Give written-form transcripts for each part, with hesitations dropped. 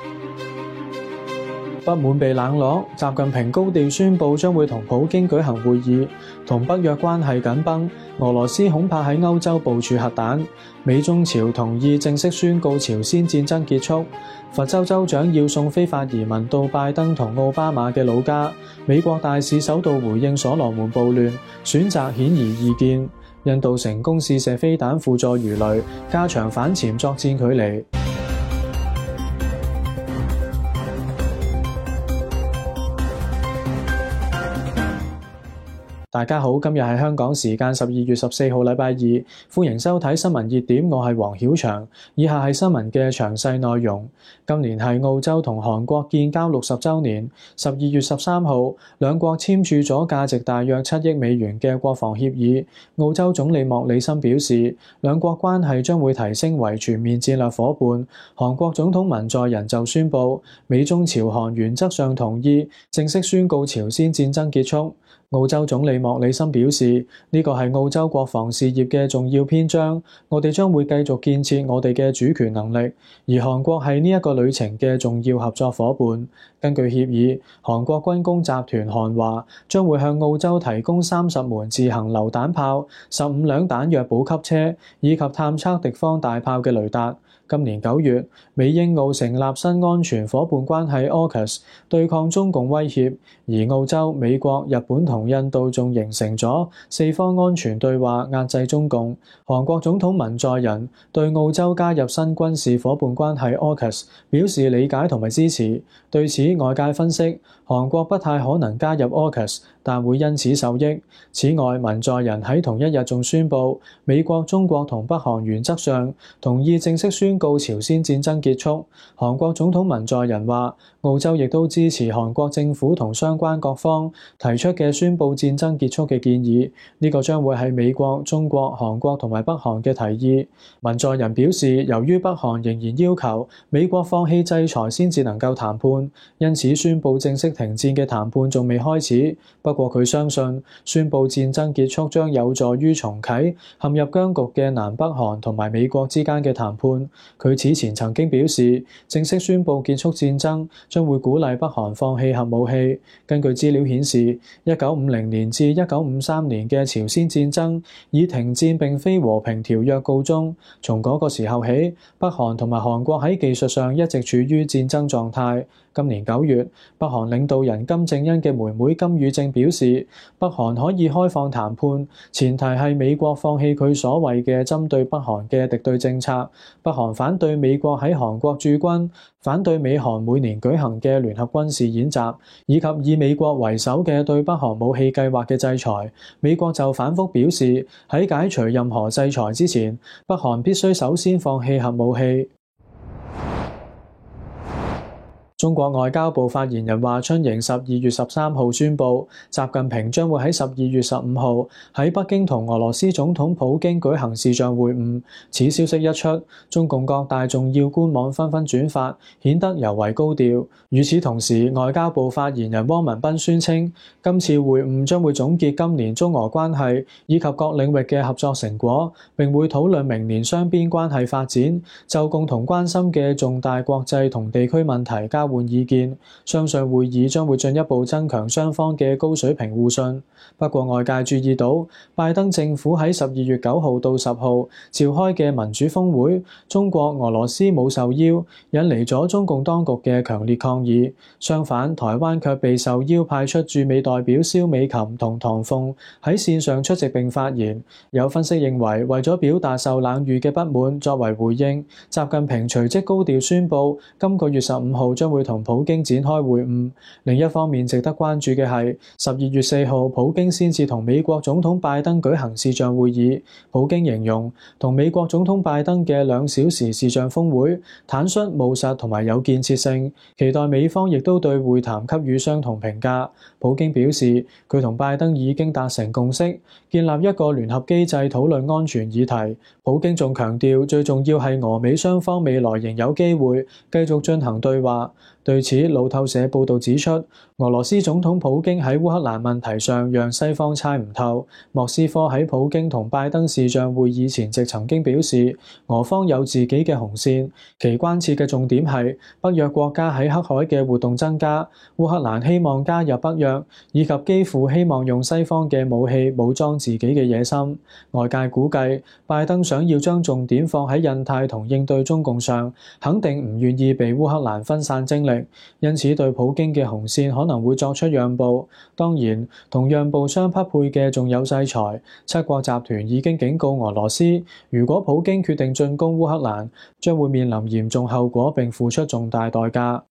不滿被冷落，習近平高調宣布將會同普京舉行會議，同北約關係緊繃，俄羅斯恐怕喺歐洲部署核彈。美中朝同意正式宣告朝鮮戰爭結束。佛州州長要送非法移民到拜登同奧巴馬嘅老家。美國大使首度回應所羅門暴亂，選擇顯而易見。印度成功試射飛彈輔助魚雷，加長反潛作戰距離。大家好，今日係香港時間12月14號禮拜二，歡迎收睇新聞熱點，我係黃曉翔。以下係新聞嘅詳細內容。今年係澳洲同韓國建交60週年，12月13號，兩國簽署咗價值大約7億美元嘅國防協議。澳洲總理莫里森表示，兩國關係將會提升為全面戰略夥伴。韓國總統文在寅就宣布，美中朝韓原則上同意正式宣告朝鮮戰爭結束。澳洲總理莫里森表示，呢個係澳洲國防事業嘅重要篇章，我哋將會繼續建設我哋嘅主權能力，而韓國係呢一個旅程嘅重要合作夥伴。根據協議，韓國軍工集團韓華將會向澳洲提供30門自行榴彈炮、15輛彈藥補給車以及探測敵方大炮嘅雷達。今年9月，美英澳成立新安全夥伴關係 AUKUS， 對抗中共威脅，而澳洲、美國、日本同印度仲形成咗4方安全對話，壓制中共。韓國總統文在寅對澳洲加入新軍事夥伴關係 AUKUS 表示理解同埋支持。對此，外界分析，韓國不太可能加入 AUKUS， 但會因此受益。此外，文在寅喺同一日仲宣布，美國、中國同北韓原則上同意正式宣告朝鮮戰爭結束。韓國總統文在寅話，澳洲亦都支持韓國政府同相關各方提出嘅宣布戰爭結束嘅建議，呢個將會係美國、中國、韓國同埋北韓嘅提議。文在寅表示，由於北韓仍然要求美國放棄制裁先至能夠談判，因此宣布正式停戰嘅談判仲未開始。不過佢相信，宣布戰爭結束將有助於重啟陷入僵局嘅南北韓同埋美國之間嘅談判。佢此前曾經表示，正式宣布結束戰爭將會鼓勵北韓放棄核武器。根據資料顯示，1950年至1953年嘅朝鮮戰爭以停戰並非和平條約告終。從嗰個時候起，北韓同埋韓國喺技術上一直處於戰爭狀態。今年9月，北韓領導人金正恩嘅妹妹金與正表示，北韓可以開放談判，前提係美國放棄佢所謂嘅針對北韓嘅敵對政策。北韓反對美國喺韓國駐軍，反對美韓每年舉行嘅聯合軍事演習，以及以美國為首嘅對北韓武器計劃嘅制裁。美國就反覆表示，喺解除任何制裁之前，北韓必須首先放棄核武器。中國外交部發言人華春瑩12月13號宣布，習近平將會喺12月15號喺北京同俄羅斯總統普京舉行視像會晤。此消息一出，中共各大重要官網紛紛轉發，顯得尤為高調。與此同時，外交部發言人汪文斌宣稱，今次會晤將會總結今年中俄關係以及各領域嘅合作成果，並會討論明年雙邊關係發展，就共同關心嘅重大國際同地區問題交換意見，相信會議將會進一步增強雙方嘅高水平互信。不過外界注意到，拜登政府喺12月9號到10號召開嘅民主峰會，中國、俄羅斯冇受邀，引嚟咗中共當局嘅強烈抗議。相反，台灣卻被受邀派出駐美代表蕭美琴同唐鳳喺線上出席並發言。有分析認為，為咗表達受冷遇嘅不滿，作為回應，習近平隨即高調宣布，今個月15號將會同普京展開會晤。另一方面值得關注嘅係12月4號普京先至同美國總統拜登舉行視像會議。普京形容同美國總統拜登嘅2小時視像峰會坦率務實同埋有建設性，期待美方亦都對會談給予相同評價。普京表示，佢同拜登已經達成共識，建立一個聯合機制討論安全議題。普京仲強調，最重要係俄美雙方未來仍有機會繼續進行對話。 對此，路透社報導指出，俄羅斯總統普京喺烏克蘭問題上讓西方猜唔透。莫斯科喺普京同拜登視像會議前夕曾經表示，俄方有自己嘅紅線，其關切嘅重點係北約國家喺黑海嘅活動增加，烏克蘭希望加入北約，以及幾乎希望用西方嘅武器武裝自己嘅野心。外界估計，拜登想要將重點放喺印太同應對中共上，肯定唔願意被烏克蘭分散精力，因此對普京嘅紅線可能會作出讓步。當然，同讓步相匹配嘅仲有制裁。七國集團已經警告俄羅斯，如果普京決定進攻烏克蘭，將會面臨嚴重後果並付出重大代價。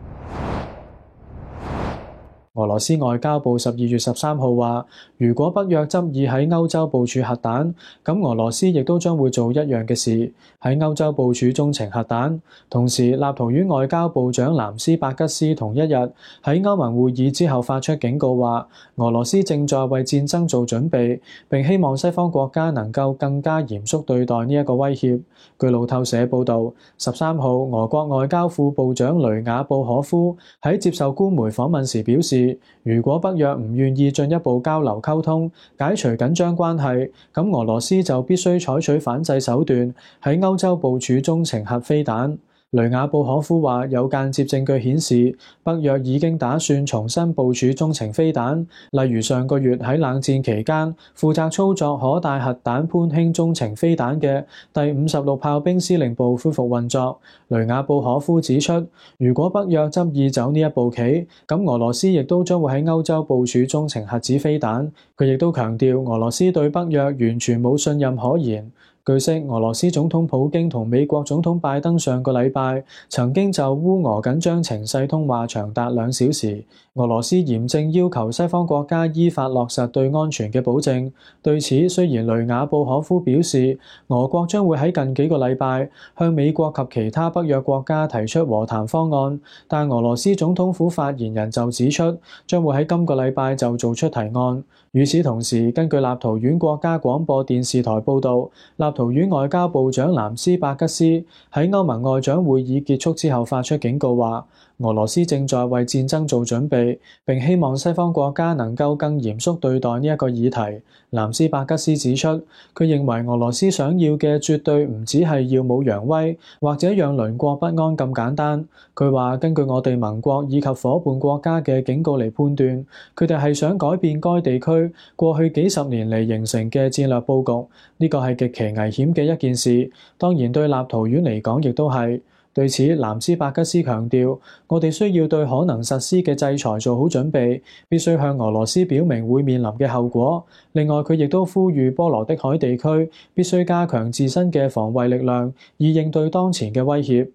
俄羅斯外交部12月13號話，如果北約執意喺歐洲部署核彈，咁俄羅斯亦都將會做一樣嘅事，喺歐洲部署中程核彈。同時，立陶宛外交部長南斯伯吉斯同一日喺歐盟會議之後發出警告話，俄羅斯正在為戰爭做準備，並希望西方國家能夠更加嚴肅對待呢一個威脅。據路透社報導，13號俄國外交副部長雷雅布可夫喺接受官媒訪問時表示，如果北約唔願意進一步交流溝通，解除緊張關係，咁俄羅斯就必須採取反制手段，喺歐洲部署中程核飛彈。雷雅布可夫話，有間接證據顯示，北約已經打算重新部署中程飛彈，例如上個月喺冷戰期間負責操作可帶核彈潘興中程飛彈嘅第56炮兵司令部恢復運作。雷雅布可夫指出，如果北約執意走呢一步棋，咁俄羅斯亦都將會喺歐洲部署中程核子飛彈。佢亦都強調，俄羅斯對北約完全冇信任可言。據悉，俄羅斯總統普京同美國總統拜登上個禮拜曾經就烏俄緊張情勢通話長達2小時。俄羅斯嚴正要求西方國家依法落實對安全嘅保證。對此，雖然雷雅布可夫表示，俄國將會喺近幾個禮拜向美國及其他北約國家提出和談方案，但俄羅斯總統府發言人就指出，將會喺今個禮拜就做出提案。與此同時，根據立陶宛國家廣播電視台報導，立陶宛外交部長南斯伯吉斯喺歐盟外長會議結束之後發出警告話，俄羅斯正在為戰爭做準備，並希望西方國家能夠更嚴肅對待呢一個議題。南斯伯吉斯指出，佢認為俄羅斯想要嘅絕對唔只係耀武揚威，或者讓鄰國不安咁簡單。佢話，根據我哋盟國以及夥伴國家嘅警告嚟判斷，佢哋係想改變該地區過去幾十年嚟形成嘅戰略佈局，呢個係極其危險嘅一件事。當然對立陶宛嚟講亦都係。對此，南斯伯吉斯強調，我哋需要對可能實施嘅制裁做好準備，必須向俄羅斯表明會面臨嘅後果。另外，佢亦都呼籲波羅的海地區必須加強自身嘅防衛力量，以應對當前嘅威脅。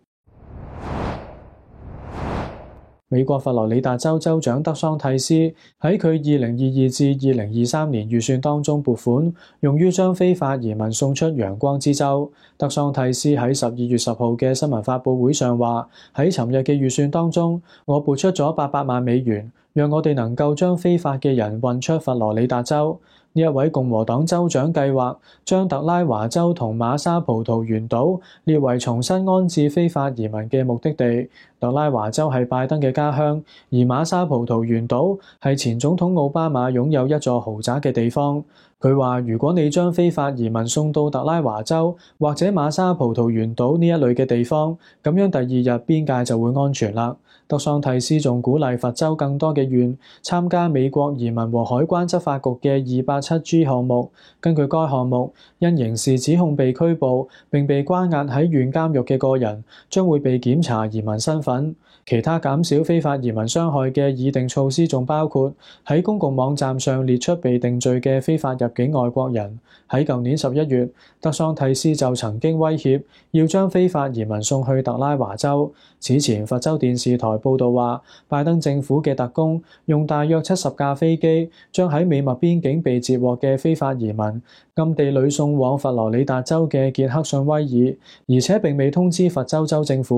美國佛羅里達州州長德桑蒂斯喺佢2022至2023年預算當中撥款，用於將非法移民送出陽光之州。德桑蒂斯喺12月10號嘅新聞發佈會上話，喺尋日嘅預算當中，我撥出咗800萬美元，讓我哋能夠將非法嘅人運出佛羅里達州。呢一位共和黨州長計劃將特拉華州同馬沙葡萄園島列為重新安置非法移民嘅目的地。特拉華州係拜登嘅家鄉，而馬沙葡萄園島係前總統奧巴馬擁有一座豪宅嘅地方。佢話：如果你將非法移民送到特拉華州或者馬沙葡萄園島呢一類嘅地方，咁樣第二日邊界就會安全啦。德桑蒂斯仲鼓勵佛州更多嘅縣參加美國移民和海關執法局嘅287G 項目。根據該項目，因刑事指控被拘捕並被關押喺縣監獄嘅個人，將會被檢查移民身份。其他減少非法移民傷害嘅擬定措施仲包括喺公共網站上列出被定罪嘅非法入境外國人。喺舊年11月，德桑蒂斯就曾經威脅要將非法移民送去特拉華州。此前，佛州電視台報導話，拜登政府嘅特工用大約70架飛機，將喺美墨邊境被截獲嘅非法移民暗地裏送往佛羅里達州嘅傑克遜威爾，而且並未通知佛州州政府。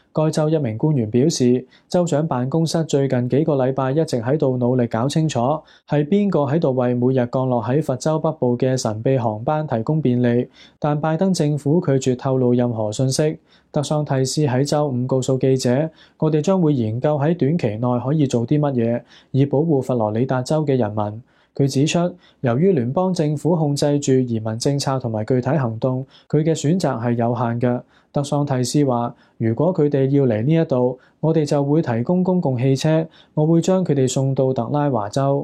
該州一名官員表示，州長辦公室最近幾個禮拜一直喺度努力搞清楚係邊個喺度為每日降落喺佛州北部嘅神秘航班提供便利，但拜登政府拒絕透露任何信息。德桑蒂斯喺週五告訴記者，我哋將會研究喺短期內可以做啲乜嘢，以保護佛羅里達州嘅人民。佢指出，由於聯邦政府控制住移民政策同埋具體行動，佢嘅選擇係有限嘅。德桑蒂斯話，如果佢哋要嚟呢一度，我哋就會提供公共汽車，我會將佢哋送到特拉華州。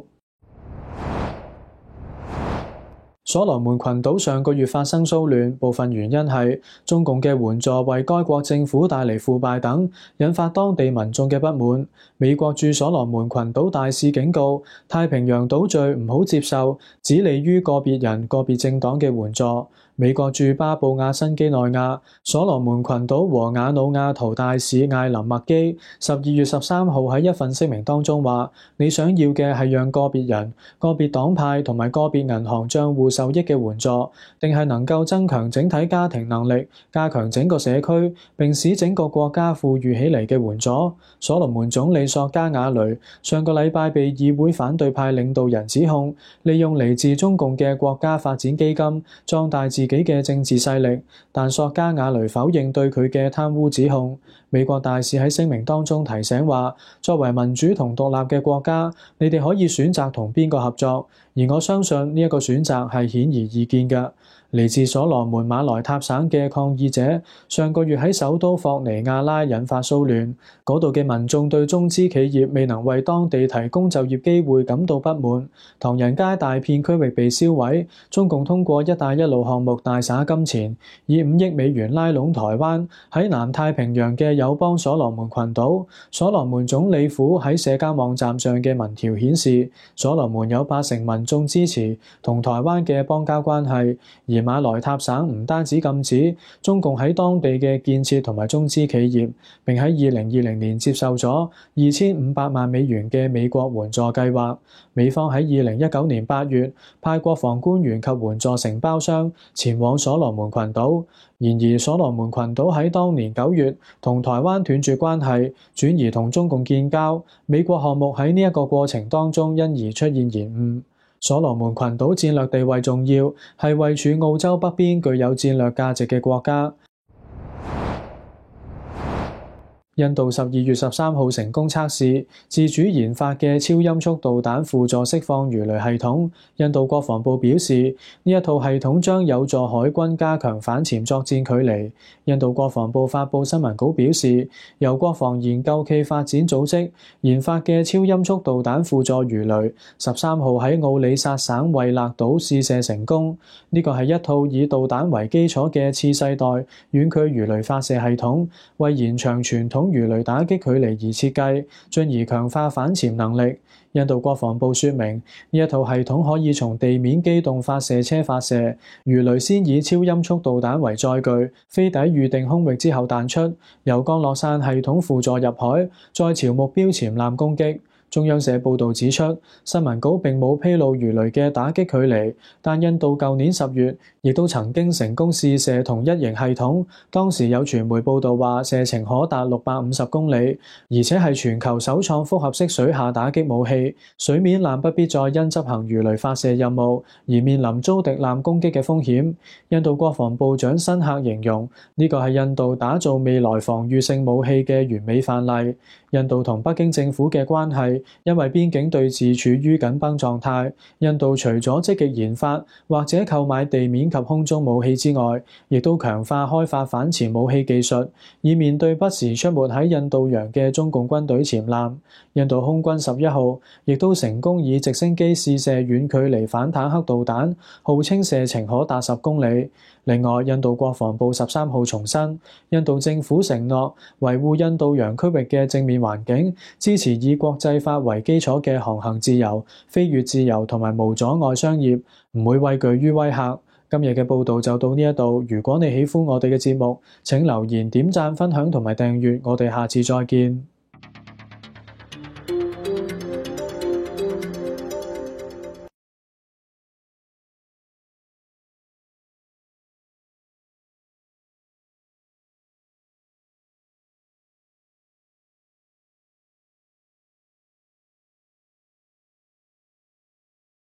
所羅門群島上個月發生騷亂，部分原因係中共嘅援助為該國政府帶嚟腐敗等，引發當地民眾嘅不滿。美國駐所羅門群島大使警告，太平洋島嶼唔好接受只利於個別人、個別政黨嘅援助。美國駐巴布亞新幾內亞、所羅門群島和瓦努亞圖大使艾林麥基12月13號喺一份聲明當中話：你想要嘅係讓個別人、個別黨派同埋個別銀行帳戶受益嘅援助，定係能夠增強整體家庭能力、加強整個社區並使整個國家富裕起嚟嘅援助？所羅門總理索加瓦雷上個禮拜被議會反對派領導人指控，利用嚟自中共嘅國家發展基金壯大自己嘅政治勢力，但索加瓦雷否認對佢嘅貪污指控。美國大使喺聲明當中提醒話，作為民主同獨立嘅國家，你哋可以選擇同邊個合作，而我相信呢一個選擇係顯而易見嘅。嚟自所羅門馬來塔省嘅抗議者上個月喺首都霍尼亞拉引發騷亂，嗰度嘅民眾對中資企業未能為當地提供就業機會感到不滿。唐人街大片區域被燒毀，中共通過一帶一路項目大灑金錢，以5億美元拉攏台灣喺南太平洋嘅友邦所羅門群島。所羅門總理府喺社交網站上嘅民調顯示，所羅門有80%民眾支持同台灣嘅邦交關係，而馬來塔省唔單止禁止中共喺當地嘅建設同埋中資企業，並喺2020年接受咗2500萬美元嘅美國援助計劃。美方喺2019年8月派國防官員及援助承包商前往所羅門群島，然而所羅門群島喺當年9月同台灣斷絕關係，轉移同中共建交。美國項目喺呢一個過程當中因而出現延誤。所羅門群島戰略地位重要，係位處澳洲北邊具有戰略價值嘅國家。印度12月13號成功測試自主研發嘅超音速導彈輔助釋放魚雷系統。印度國防部表示，呢一套系統將有助海軍加強反潛作戰距離。印度國防部發布新聞稿表示，由國防研究暨發展組織研發嘅超音速導彈輔助魚雷13號喺奧里薩省惠勒島試射成功。呢個係一套以導彈為基礎嘅次世代遠距魚雷發射系統，為延長傳統魚雷打擊距離而設計，進而強化反潛能力。印度國防部說明，呢一套系統可以從地面機動發射車發射，魚雷先以超音速導彈為載具，飛抵預定空域之後彈出，由降落傘系統輔助入海，再朝目標潛艦攻擊。中央社報導指出，新聞稿並冇披露魚雷嘅打擊距離，但印度舊年10月亦都曾經成功試射同一型系統，當時有傳媒報導話射程可達650公里，而且係全球首創複合式水下打擊武器，水面艦不必再因執行魚雷發射任務而面臨遭敵艦攻擊嘅風險。印度國防部長辛克形容呢個係印度打造未來防禦性武器嘅完美範例。印度同北京政府嘅關係因為邊境對峙處於緊繃狀態，印度除咗積極研發或者購買地面及空中武器之外，亦都強化開發反潛武器技術，以面對不時出沒喺印度洋嘅中共軍隊潛艦。印度空軍11號亦都成功以直升機試射遠距離反坦克導彈，號稱射程可達10公里。另外，印度國防部13號重申，印度政府承諾維護印度洋區域嘅正面環境，支持以國際法為基礎嘅航行自由、飛越自由同埋無阻礙商業，唔會畏懼於威嚇。今日嘅報導就到呢一度。如果你喜歡我哋嘅節目，請留言、點讚、分享同埋訂閱。我哋下次再見。